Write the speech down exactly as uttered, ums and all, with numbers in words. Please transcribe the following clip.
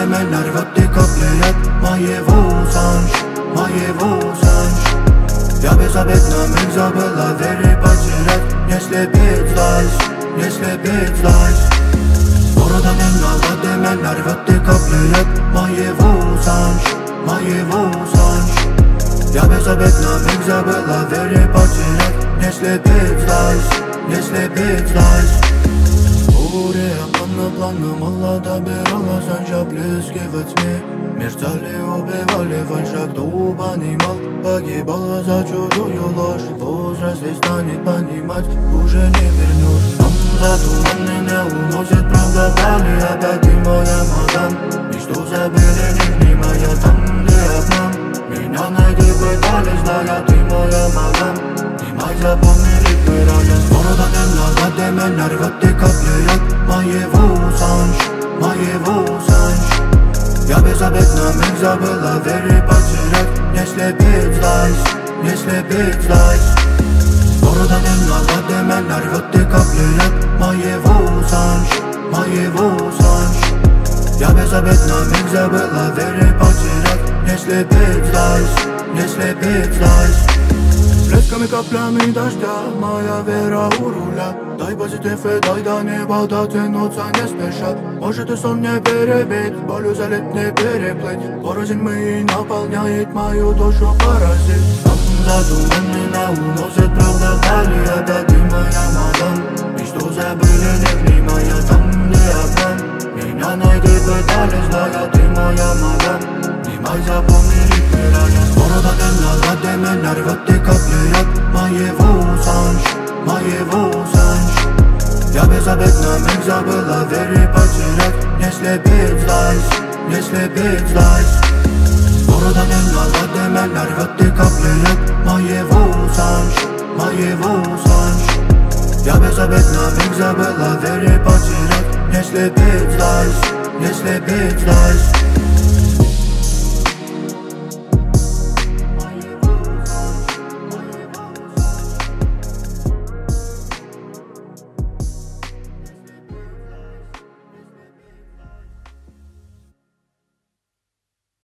դեմեն արվատի կապլերատ Մայև ուսանչ, մայև ուսանչ Я безобидно забыла веры потерять Если бить злась, если бить злась Города не надо дымя нарвать ты капли Моего санч, моего санч Я безобидно забыла веры потерять Если бить злась, если бить злась Урея плавно-плавно молода бирала санча близки во тьме Мерцали, убивали, фальшак кто понимал Погибала за чужую ложь Возраст и станет понимать Уже не вернешь Там задуманный не уносит правда вдали Опять ты моя мадам Ничто забыли, не внимая там, где обман Меня найди пытались, зная ты моя мадам Внимай, запомнили пырая Города не надо, демен нарвать ты капли Моего санч, моего санч Я безобидно забыла веры потерять Если бить злась, если бить злась Города не надо дымя нарвать ты капли Моего санч, моего санч Я безобидно забыла веры потерять Если бить злась, если бить злась Плесками каплями дождя моя вера у руля Дай позитив и дай до неба дотянуться не спеша Может и сон не перебить, болью залить не переплыть Порознь мы и наполняет мою душу паразит Там задуманный на уносит правда вдали Опять ты моя мадам Мечту забыли, не внимая там, где обман Меня найти пытались, зная ты моя мадам Внимай, запомнили пырая Города не надо дымя нарвать ты капли Моего санч, моего санч Я безобидно забыла веры потерять Если бить злась, если бить злась Города не надо дымя нарвать ты капли Моего санч, моего санч Я безобидно забыла веры потерять Если бить злась, если бить злась